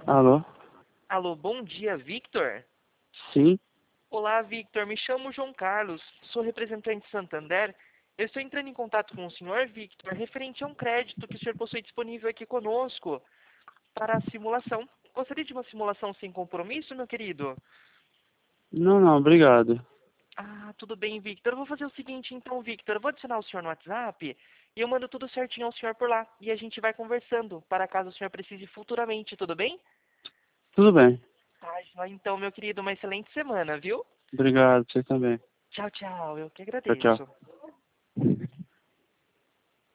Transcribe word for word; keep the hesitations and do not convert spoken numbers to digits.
Alô? Alô, bom dia, Victor? Sim? Olá, Victor. Me chamo João Carlos, sou representante Santander. Eu estou entrando em contato com o senhor, Victor, referente a um crédito que o senhor possui disponível aqui conosco para a simulação. Gostaria de uma simulação sem compromisso, meu querido? Não, não, obrigado. Ah, tudo bem, Victor. Eu vou fazer o seguinte, então, Victor. Eu vou adicionar o senhor no WhatsApp e eu mando tudo certinho ao senhor por lá. E a gente vai conversando, para caso o senhor precise futuramente, tudo bem? Tudo bem. Tá, joia. Então, meu querido, uma excelente semana, viu? Obrigado, você também. Tchau, tchau. Eu que Tchau, tchau. agradeço.